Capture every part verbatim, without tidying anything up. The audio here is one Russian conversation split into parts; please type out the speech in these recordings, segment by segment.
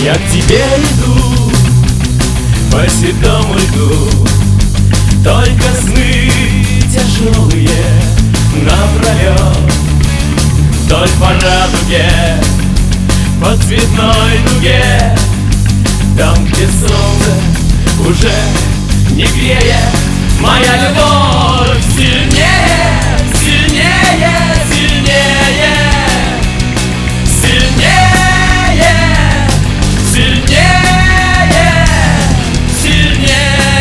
Я к тебе иду по седому льду, только сны тяжелые напролет. Вдоль по радуге, по цветной дуге, там, где солнце уже не греет, моя любовь сильнее, сильнее, сильнее, сильнее, сильнее, сильнее.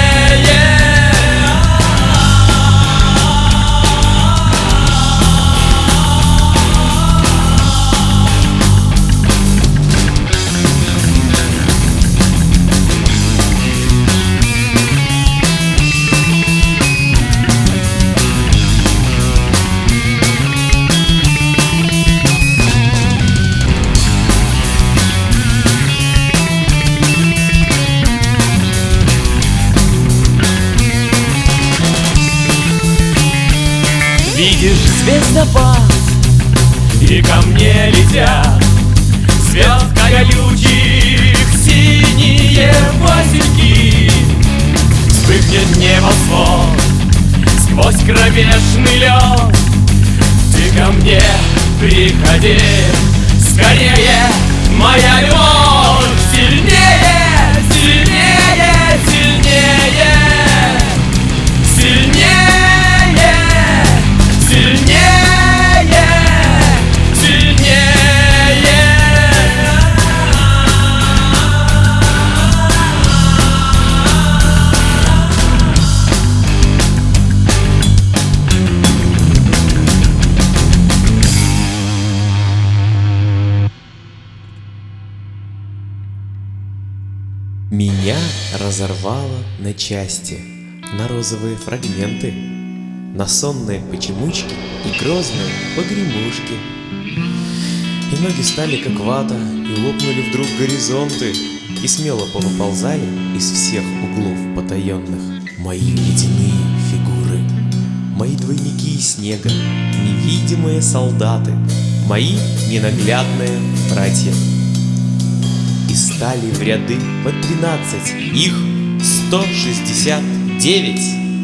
Видишь звездопад, и ко мне летят звезд колючих синие васильки. Вспыхнет небосвод сквозь кромешный лед. Ты ко мне приходи скорее, моя любовь сильнее, сильнее, сильнее, сильнее. Сильнее, сильнее. Меня разорвало на части, на розовые фрагменты, на сонные почемучки и грозные погремушки. И ноги стали как вата, и лопнули вдруг горизонты, и смело повыползали из всех углов потаенных мои ледяные фигуры, мои двойники из снега, невидимые солдаты, мои ненаглядные братья. И стали в ряды по тринадцать, их сто шестьдесят девять.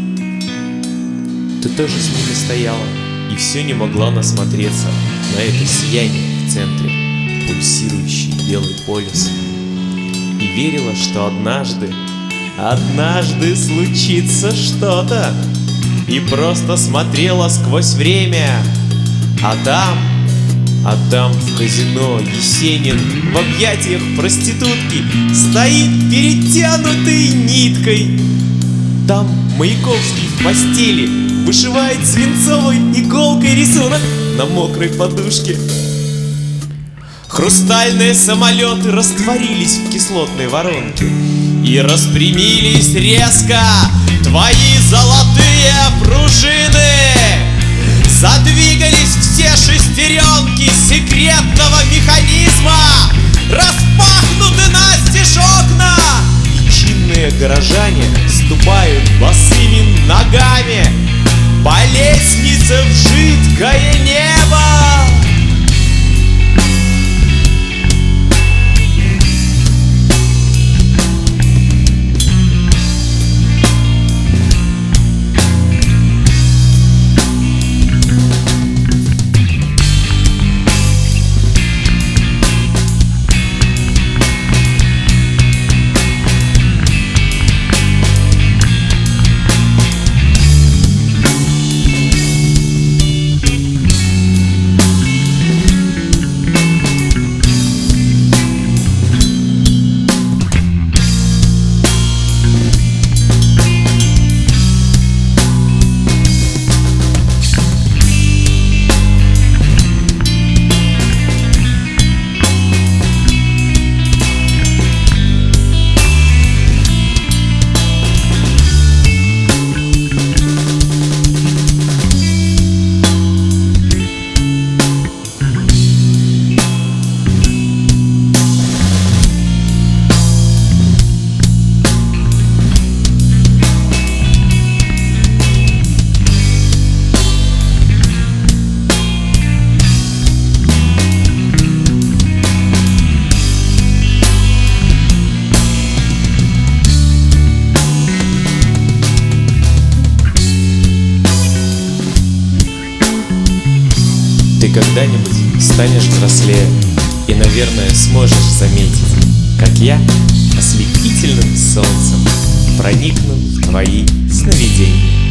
Ты тоже с ними стояла и все не могла насмотреться на это сияние в центре, пульсирующий белый полюс. И верила, что однажды, однажды случится что-то. И просто смотрела сквозь время. А там, а там в казино Есенин в объятиях проститутки стоит перетянутой ниткой. Там Маяковский в постели вышивает свинцовой иголкой рисунок на мокрой подушке. Хрустальные самолеты растворились в кислотной воронке и распрямились резко твои золотые пружины. Задвигались все шестеренки секретного механизма, распахнуты настежь окна, и чинные горожане ступают босыми ногами по лестнице в жидкое небо. когда-нибудь станешь взрослее и, наверное, сможешь заметить, как я ослепительным солнцем проникну в твои сновидения.